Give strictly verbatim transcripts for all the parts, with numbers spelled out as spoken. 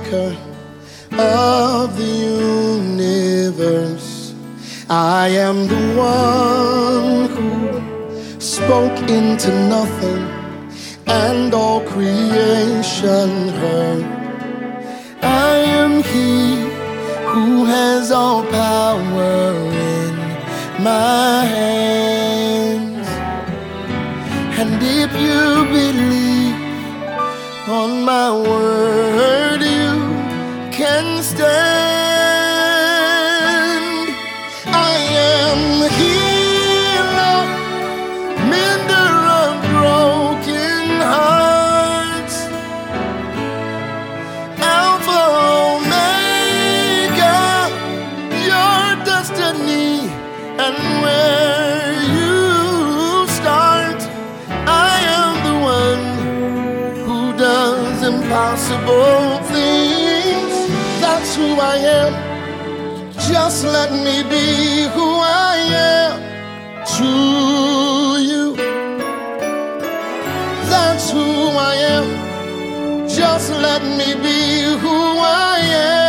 maker of the universe. I am the one who spoke into nothing, and all creation heard. I am He who has all power in my hands. And if you believe on my word, you can stand. I am the healer, mender of broken hearts, Alpha, Omega, your destiny, and where you start. I am the one who does impossible things. That's who I am. Just let me be who I am to you. That's who I am. Just let me be who I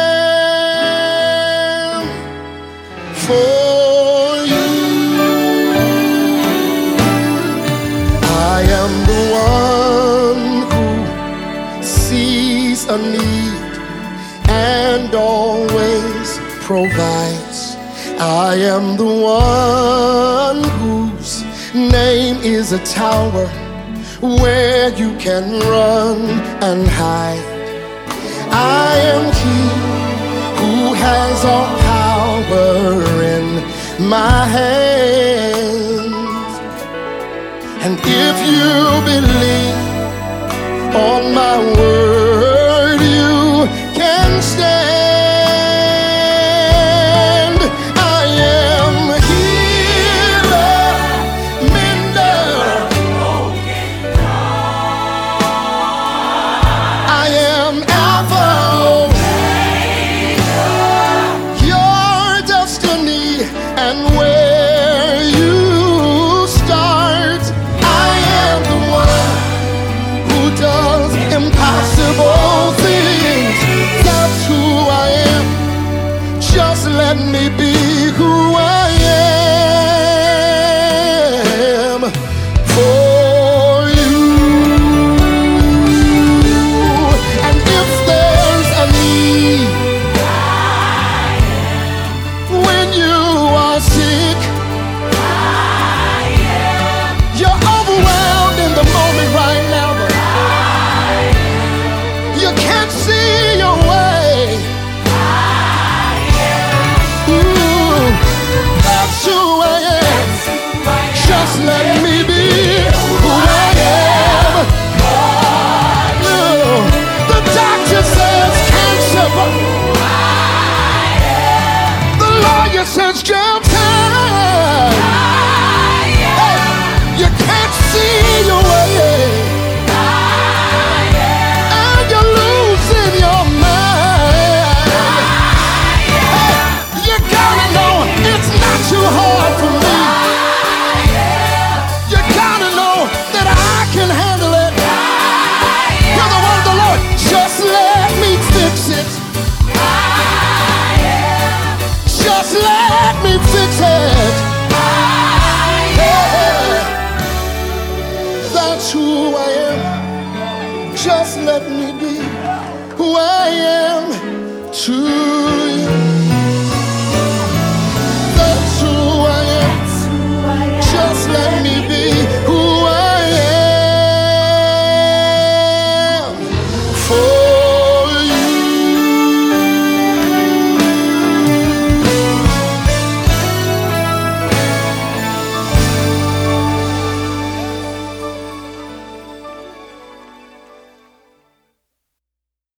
am for you. I am the one who sees a need and always provides. I am the one whose name is a tower where you can run and hide. I am He who has all power in my hands. And if you believe on my word, you can stand. And where you start, I am the one who does impossible things. That's who I am. Just let me be who I am for you. And if there's a need when you sick, you're overwhelmed in the moment right now, but you can't see your way. Ooh, that's who I am. Just let me be who I am. Ooh, the doctor says cancer, but the lawyer says jail time. Hey, you can't see your way, and you're losing your mind. Hey, you gotta know it's not too hard for me. You gotta know that I can handle it. You're the word of the Lord. Just let me fix it. Just let me fix it. Yeah. That's who I am. Just let me be who I am to